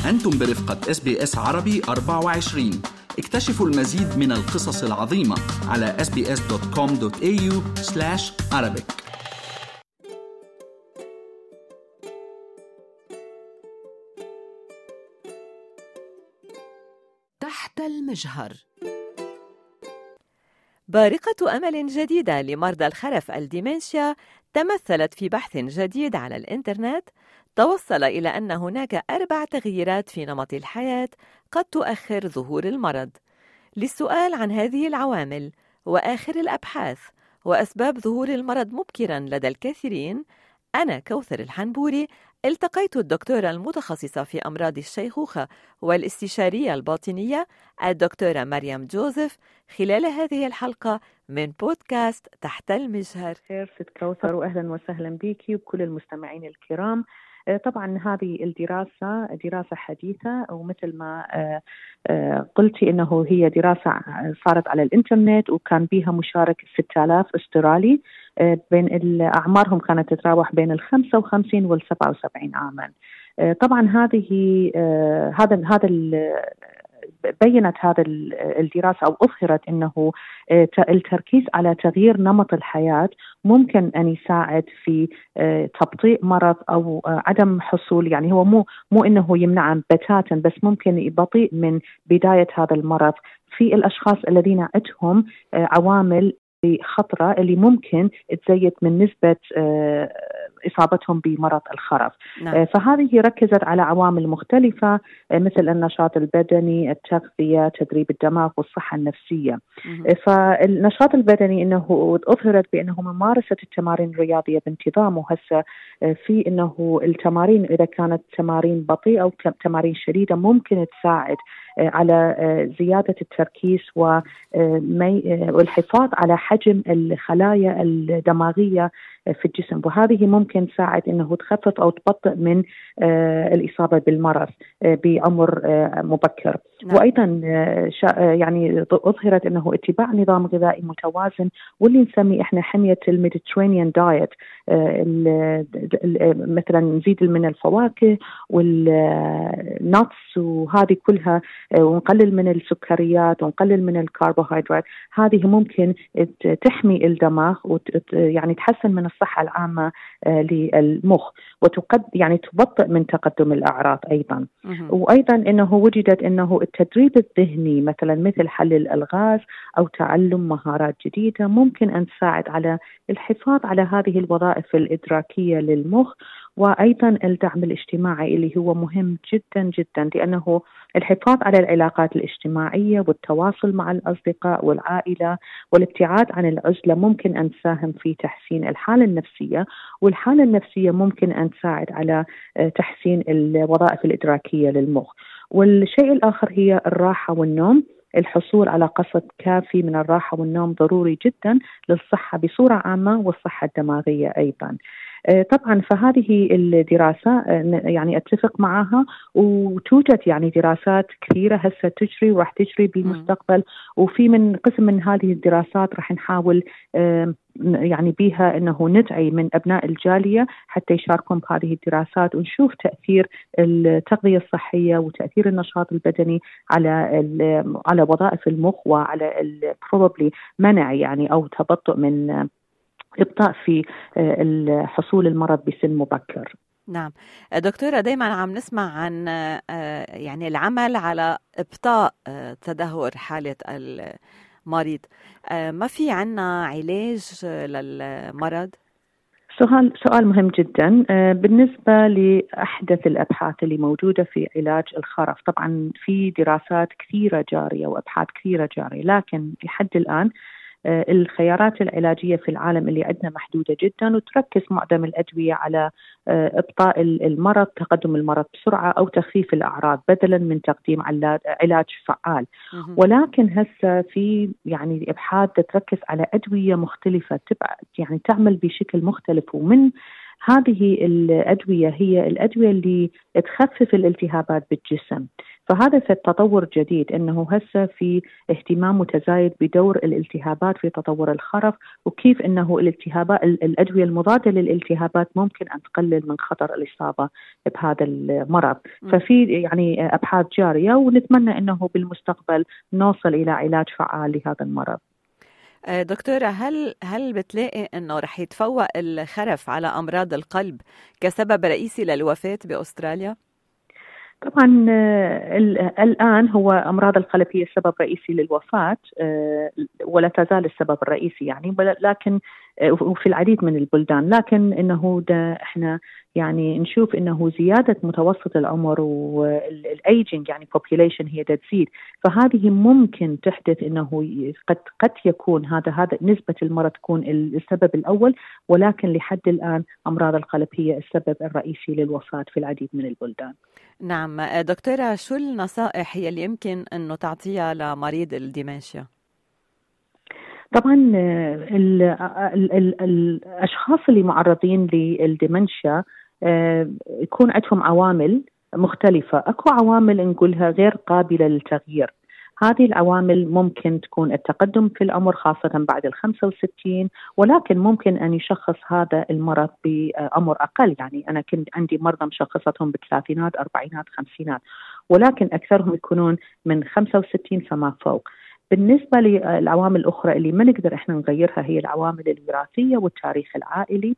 أنتم برفقة SBS عربي 24. اكتشفوا المزيد من القصص العظيمة على sbs.com.au/arabic. تحت المجهر. بارقة أمل جديدة لمرضى الخرف الديمنشيا تمثلت في بحث جديد على الإنترنت توصل إلى أن هناك 4 تغييرات في نمط الحياة قد تؤخر ظهور المرض. للسؤال عن هذه العوامل وآخر الأبحاث وأسباب ظهور المرض مبكراً لدى الكثيرين، أنا كوثر الحنبوري التقيت الدكتورة المتخصصة في أمراض الشيخوخة والاستشارية الباطنية الدكتورة مريم جوزيف خلال هذه الحلقة من بودكاست تحت المجهر. خير ست كوثر، وأهلا وسهلا بيكي وكل المستمعين الكرام. طبعا هذه الدراسة دراسة حديثة، ومثل ما قلتي إنه هي دراسة صارت على الإنترنت وكان بها مشارك 6000 أسترالي بين أعمارهم كانت تتراوح بين 55 و77 عاما. طبعا بيّنت هذا الدراسة أو أظهرت أنه التركيز على تغيير نمط الحياة ممكن أن يساعد في تبطيء مرض أو عدم حصول، يعني هو مو أنه يمنعه بتاتا، بس ممكن يبطئ من بداية هذا المرض في الأشخاص الذين عندهم عوامل خطرة اللي ممكن تزيد من نسبة إصابتهم بمرض الخرف. نعم. فهذه ركزت على عوامل مختلفة مثل النشاط البدني، التغذية، تدريب الدماغ والصحة النفسية. فالنشاط البدني إنه أظهرت بأنه ممارسة التمارين الرياضية بانتظام، وهسه في إنه التمارين إذا كانت تمارين بطيئة أو تمارين شديدة ممكن تساعد على زيادة التركيز والحفاظ على حجم الخلايا الدماغية في الجسم، وهذه ممكن تساعد أنه تخفف أو تبطئ من الإصابة بالمرض بعمر مبكر. نعم. وأيضا يعني أظهرت أنه اتباع نظام غذائي متوازن واللي نسميه إحنا حمية الميديترينيان دايت، مثلا نزيد من الفواكه والناتس وهذه كلها، ونقلل من السكريات ونقلل من الكربوهيدرات. هذه ممكن تحمي الدماغ يعني تحسن من الصحة العامة للمخ، يعني تبطئ من تقدم الأعراض أيضا. وأيضا أنه وجدت أنه التدريب الذهني مثل حل الألغاز أو تعلم مهارات جديدة ممكن أن تساعد على الحفاظ على هذه الوظائف الإدراكية للمخ. وأيضا الدعم الاجتماعي اللي هو مهم جدا جدا، لأنه الحفاظ على العلاقات الاجتماعية والتواصل مع الأصدقاء والعائلة والابتعاد عن العزلة ممكن أن تساهم في تحسين الحالة النفسية، والحالة النفسية ممكن أن تساعد على تحسين الوظائف الإدراكية للمخ. والشيء الآخر هي الراحة والنوم. الحصول على قسط كافي من الراحة والنوم ضروري جدا للصحة بصورة عامة والصحة الدماغية أيضا. طبعا فهذه الدراسة يعني أتفق معها، وتوجد يعني دراسات كثيرة هسه تجري وراح تجري بالمستقبل، وفي من قسم من هذه الدراسات راح نحاول يعني بها أنه ندعي من أبناء الجالية حتى يشاركون بهذه الدراسات، ونشوف تأثير التغذية الصحية وتأثير النشاط البدني على وظائف المخ وعلى probably منع يعني أو تبطؤ من إبطاء في حصول المرض بسن مبكر. نعم دكتورة، دايما عم نسمع عن يعني العمل على إبطاء تدهور حالة المريض. ما في عنا علاج للمرض؟ سؤال مهم جدا. بالنسبة لأحدث الأبحاث اللي موجودة في علاج الخرف، طبعا في دراسات كثيرة جارية وأبحاث كثيرة جارية، لكن لحد الآن الخيارات العلاجية في العالم اللي عندنا محدودة جدا، وتركز معظم الأدوية على إبطاء المرض، تقدم المرض بسرعة أو تخفيف الأعراض بدلا من تقديم علاج فعال. ولكن هسه في يعني أبحاث تركز على أدوية مختلفة يعني تعمل بشكل مختلف، ومن هذه الأدوية هي الأدوية اللي تخفف الالتهابات بالجسم. فهذا تطور جديد، أنه هسه في اهتمام متزايد بدور الالتهابات في تطور الخرف، وكيف أنه الالتهابات الأدوية المضادة للالتهابات ممكن أن تقلل من خطر الإصابة بهذا المرض. ففي يعني أبحاث جارية، ونتمنى أنه بالمستقبل نوصل إلى علاج فعال لهذا المرض. دكتورة، هل بتلاقي أنه رح يتفوق الخرف على أمراض القلب كسبب رئيسي للوفاة بأستراليا؟ طبعا الآن هو أمراض القلب هي السبب الرئيسي للوفاة، ولا تزال السبب الرئيسي يعني، لكن وفي العديد من البلدان، لكن إنه احنا يعني نشوف إنه زيادة متوسط العمر والأيجنج يعني population هي تزيد، فهذه ممكن تحدث إنه قد يكون هذا نسبة المرض تكون السبب الأول، ولكن لحد الآن أمراض القلب هي السبب الرئيسي للوفاة في العديد من البلدان. نعم دكتورة، شو النصائح هي اللي يمكن أنه تعطيها لمريض الديمنشيا؟ طبعا الأشخاص اللي معرضين للديمنشيا يكون عندهم عوامل مختلفة. أكو عوامل نقولها غير قابلة للتغيير. هذه العوامل ممكن تكون التقدم في العمر خاصة بعد 65، ولكن ممكن أن يشخص هذا المرض بعمر أقل. يعني أنا كنت عندي مرضى مشخصتهم بالثلاثينات، أربعينات، خمسينات، ولكن أكثرهم يكونون من 65 فما فوق. بالنسبة للعوامل الأخرى اللي ما نقدر إحنا نغيرها هي العوامل الوراثية والتاريخ العائلي،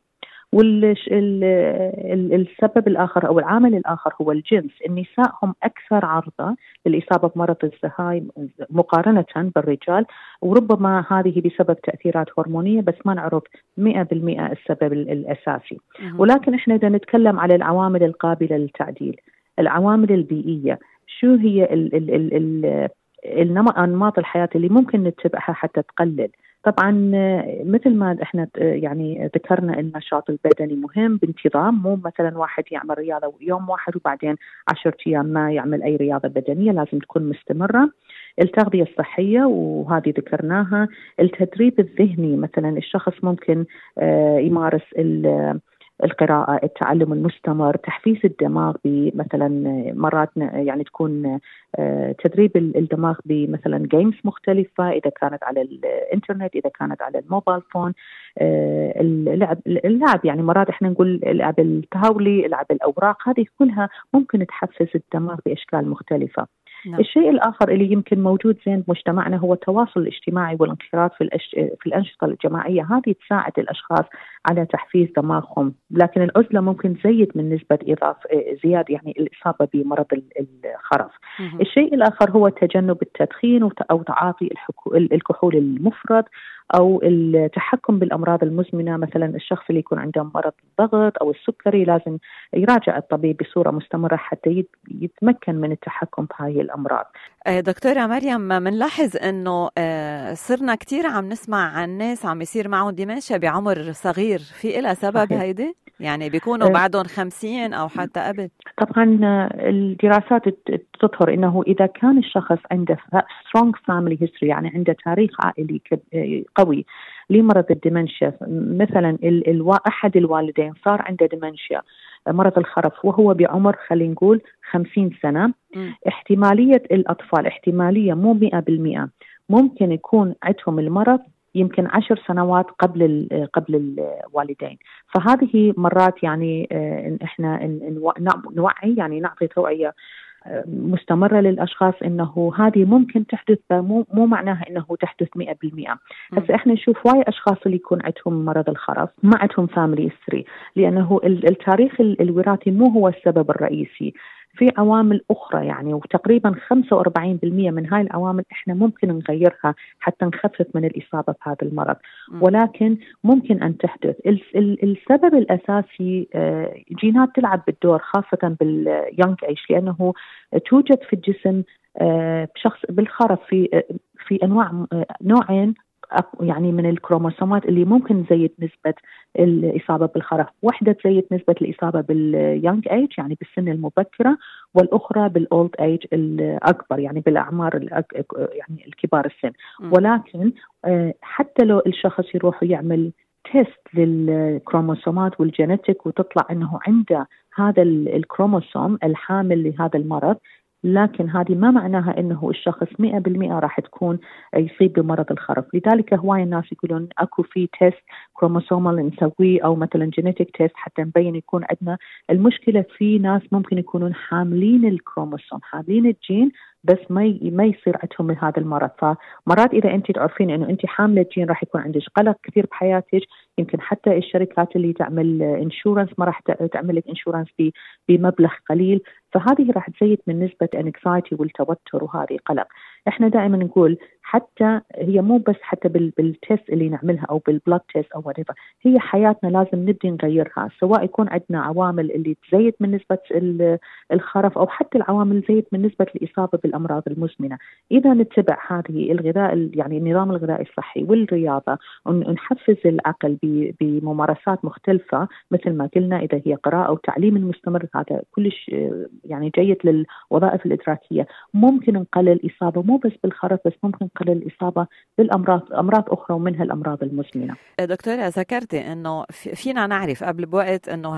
والسبب الآخر أو العامل الآخر هو الجنس. النساء هم أكثر عرضة للإصابة بمرض الزهايمر مقارنة بالرجال، وربما هذه بسبب تأثيرات هرمونية، بس ما نعرف 100% السبب الأساسي. ولكن إحنا إذا نتكلم على العوامل القابلة للتعديل، العوامل البيئية، شو هي أنماط الحياة اللي ممكن نتبعها حتى تقلل؟ طبعا مثل ما احنا يعني ذكرنا النشاط البدني مهم بانتظام، مو مثلا واحد يعمل رياضة يوم واحد وبعدين 10 أيام ما يعمل أي رياضة بدنية، لازم تكون مستمرة. التغذية الصحية وهذه ذكرناها. التدريب الذهني، مثلا الشخص ممكن يمارس القراءة، التعلم المستمر، تحفيز الدماغ بمثلا مرات يعني تكون تدريب الدماغ بمثلا جيمز مختلفة، إذا كانت على الإنترنت، إذا كانت على الموبايل فون. اللعب يعني مرات إحنا نقول لعب التهاولي، لعب الأوراق، هذه كلها ممكن تحفز الدماغ بأشكال مختلفة. نعم. الشيء الآخر اللي يمكن موجود زين بمجتمعنا هو التواصل الاجتماعي والانخراط في الأنشطة الجماعية. هذه تساعد الأشخاص على تحفيز دماغهم، لكن العزلة ممكن تزيد من نسبة زيادة يعني الإصابة بمرض الخرف. الشيء الآخر هو تجنب التدخين أو تعاطي الكحول المفرط، أو التحكم بالأمراض المزمنة. مثلا الشخص اللي يكون عنده مرض الضغط أو السكري لازم يراجع الطبيب بصورة مستمرة حتى يتمكن من التحكم بهذه الأمراض. دكتورة مريم، منلاحظ أنه صرنا كتير عم نسمع عن ناس عم يصير معهم ديمنشيا بعمر صغير. في إلها سبب هيدي؟ يعني بيكونوا بعدهم 50 أو حتى قبل؟ طبعا الدراسات تظهر أنه إذا كان الشخص عنده strong family history، يعني عنده تاريخ عائلي قوي لمرض الديمنشيا، مثلا أحد الوالدين صار عنده ديمنشيا مرض الخرف وهو بعمر خلينا نقول 50 سنة، احتمالية الأطفال احتمالية مو 100%، ممكن يكون عندهم المرض يمكن 10 سنوات قبل الوالدين. فهذه مرات يعني احنا نوعي، يعني نعطي توعية مستمرة للأشخاص إنه هذه ممكن تحدث، مو معناها إنه تحدث 100%. بس إحنا نشوف وايد أشخاص اللي يكون عندهم مرض الخرف ما عندهم فاميلي هيستوري، لأنه التاريخ الوراثي مو هو السبب الرئيسي، في عوامل أخرى يعني، وتقريبا 45% من هاي العوامل إحنا ممكن نغيرها حتى نخفف من الإصابة بهذا المرض، ولكن ممكن أن تحدث. السبب الأساسي جينات تلعب بالدور خاصة باليونج ايج، لأنه توجد في الجسم شخص بالخرف في نوعين يعني من الكروموسومات اللي ممكن تزيد نسبة الإصابة بالخرف. واحدة تزيد نسبة الإصابة باليونج ايج يعني بالسن المبكرة، والأخرى بالأولد ايج الأكبر يعني بالأعمار يعني الكبار السن. ولكن حتى لو الشخص يروح يعمل تيست للكروموسومات والجينيتيك وتطلع أنه عنده هذا الكروموسوم الحامل لهذا المرض، لكن هذه ما معناها أنه الشخص 100% راح تكون يصيب بمرض الخرف. لذلك هواي الناس يقولون أكو في تيست كروموسومال نسويه أو مثلا جينيتيك تيست حتى نبين يكون عندنا. المشكلة في ناس ممكن يكونون حاملين الكروموسوم، حاملين الجين، بس ما يصير عندهم هذا المرض. فمرات إذا أنت تعرفين إنه أنت حاملة جين راح يكون عندك قلق كثير بحياتك. يمكن حتى الشركات اللي تعمل انشورنس ما راح تعمل لك انشورنس بمبلغ قليل، فهذه راح تزيد من نسبة انكزايتي والتوتر وهذه قلق. احنا دائما نقول حتى هي مو بس حتى بالتيست اللي نعملها او بالبلاد تيست او whatever، هي حياتنا لازم نبدي نغيرها، سواء يكون عندنا عوامل اللي تزيد من نسبة الخرف او حتى العوامل اللي تزيد من نسبة الإصابة بالأمراض المزمنة. إذا نتبع هذه الغذاء يعني النظام الغذائي الصحي والرياضة ونحفز العقل بممارسات مختلفة مثل ما قلنا، إذا هي قراءة أو تعليم المستمر، هذا كلش يعني جيد للوظائف الإدراكية، ممكن نقلل الإصابة مو بس بالخرف بس ممكن نقلل الإصابة بالأمراض أخرى ومنها الأمراض المزمنة. دكتورة ذكرتي إنه فينا نعرف قبل بوقت إنه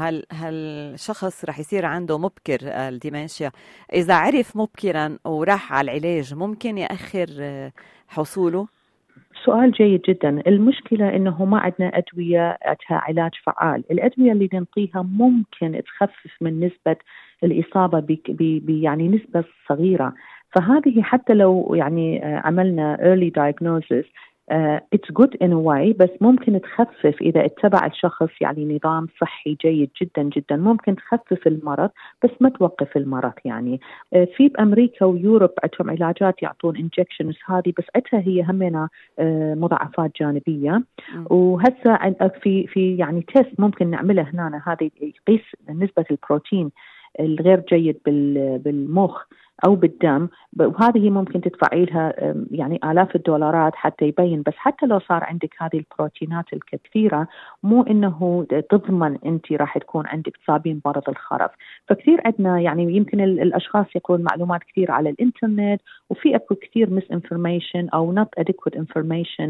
هالشخص رح يصير عنده مبكر الديمنشيا. إذا عرف مبكرا وراح على العلاج ممكن يأخر حصوله؟ سؤال جيد جدا. المشكلة إنه ما عندنا أدوية علاج فعال. الأدوية اللي ننطيها ممكن تخفف من نسبة الإصابة يعني نسبة صغيرة. فهذه حتى لو يعني عملنا early diagnosis it's good in a way، بس ممكن تخفف إذا اتبع الشخص يعني نظام صحي جيد جدا جدا، ممكن تخفف المرض بس ما توقف المرض. يعني في بأمريكا ويوروب عندهم علاجات يعطون injections هذه، بس عندها هي همنا مضاعفات جانبية. وهسه في يعني تيست ممكن نعمله هنا، هذه يقيس نسبة البروتين الغير جيد بالمخ أو بالدم، وهذه ممكن تدفعي لها يعني آلاف الدولارات حتى يبين. بس حتى لو صار عندك هذه البروتينات الكثيرة مو إنه تضمن أنت راح تكون عندك تصابين بمرض الخرف. فكثير عندنا يعني يمكن الأشخاص يقولون معلومات كثير على الإنترنت، وفي أكو كثير misinformation أو not adequate information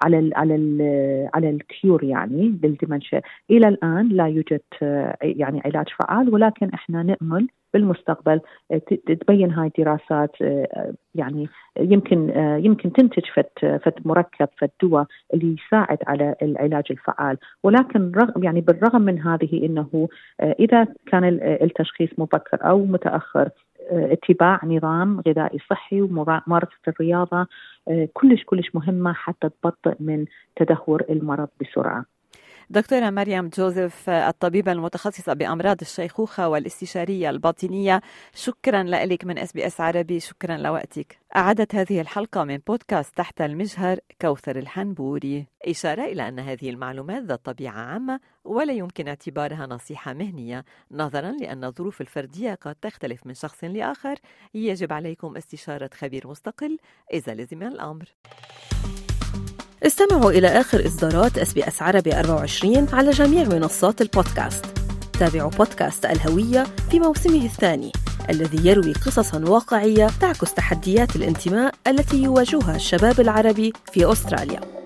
على الكيور يعني بالدمنشيا. إلى الآن لا يوجد يعني علاج فعال، ولكن إحنا نأمل بالمستقبل تبين هاي الدراسات يعني يمكن تنتج فت مركب فت دواء اللي يساعد على العلاج الفعال. ولكن يعني بالرغم من هذه إنه إذا كان التشخيص مبكر أو متأخر، اتباع نظام غذائي صحي وممارسة الرياضة كلش مهمة حتى تبطئ من تدهور المرض بسرعة. دكتورة مريم جوزيف، الطبيبة المتخصصة بأمراض الشيخوخة والاستشارية الباطنية، شكرا لك من SBS عربي، شكرا لوقتك. أعدت هذه الحلقة من بودكاست تحت المجهر كوثر الحنبوري. إشارة إلى أن هذه المعلومات ذات طبيعة عامة ولا يمكن اعتبارها نصيحة مهنية، نظرا لأن الظروف الفردية قد تختلف من شخص لآخر. يجب عليكم استشارة خبير مستقل إذا لزم الأمر. استمعوا إلى آخر إصدارات SBS عربي 24 على جميع منصات البودكاست. تابعوا بودكاست الهوية في موسمه الثاني الذي يروي قصصاً واقعية تعكس تحديات الانتماء التي يواجهها الشباب العربي في أستراليا.